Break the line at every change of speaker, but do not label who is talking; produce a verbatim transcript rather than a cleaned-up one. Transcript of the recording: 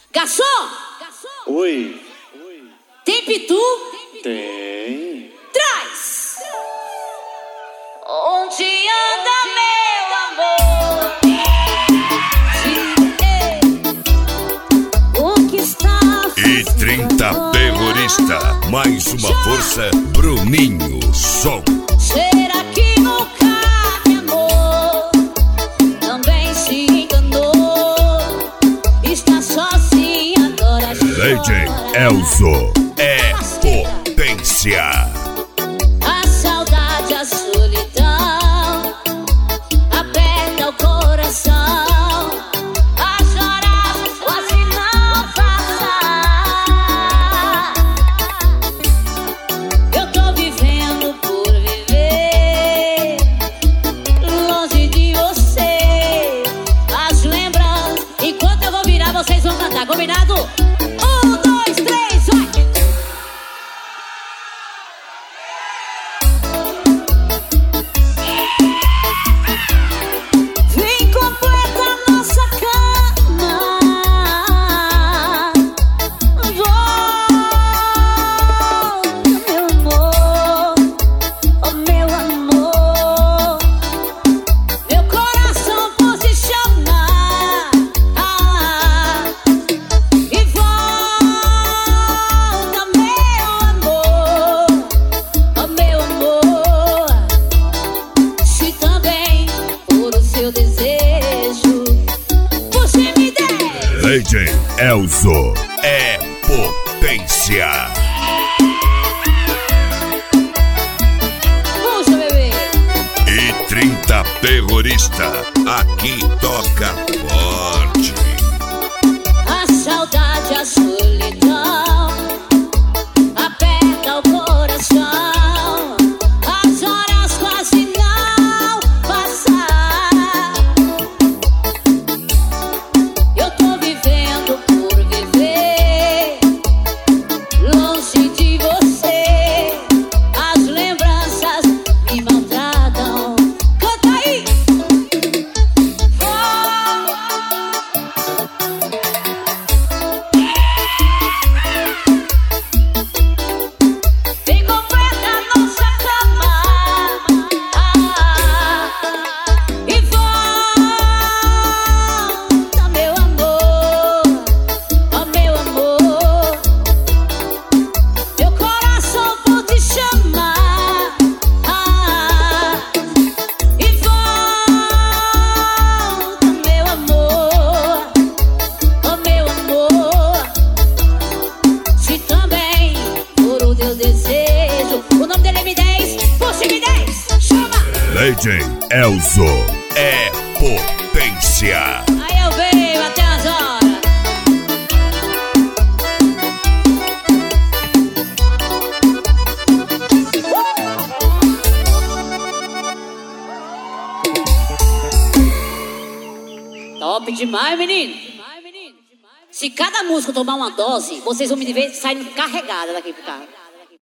Garçom!
Oi.
Tem pitu?
Tem.
Traz! Onde anda meu amor? O que está
E trinta terrorista, mais uma força, Bruninho Som.
Será que nunca me amou? Também se enganou. Está sozinha agora.
D J Elzo é potência.
A saudade, a solidão aperta o coração. A chorar, quase não passar. Eu tô vivendo por viver longe de você. As lembranças, enquanto eu vou virar, vocês vão cantar, combinado? Um, dois, três, vai! Vem, completa nossa cama. Volta, meu amor, oh meu amor. Meu coração pode chamar. Ah, e volta, meu amor, oh meu amor. Se também for o seu desejo, você me der.
D J Elzo é potência.
Puxa, bebê.
E trinta terrorista, aqui toca forte.
A saudade, a solidão aperta o coração. As horas quase não passar. Eu tô vivendo por viver longe de você. As lembranças me maltratam. Canta aí! Vem, completa nossa cama. Ah, e volta, meu amor, oh meu amor. Meu coração por te chamar. Ah, e volta, meu amor, oh meu amor. Se também for o teu desejo. O nome dele é M dez, puxa M dez, chama!
D J Elzo é potência.
Aí eu venho até as horas. Top demais, menino. Se cada música tomar uma dose, vocês vão me ver saindo carregada daqui pro carro.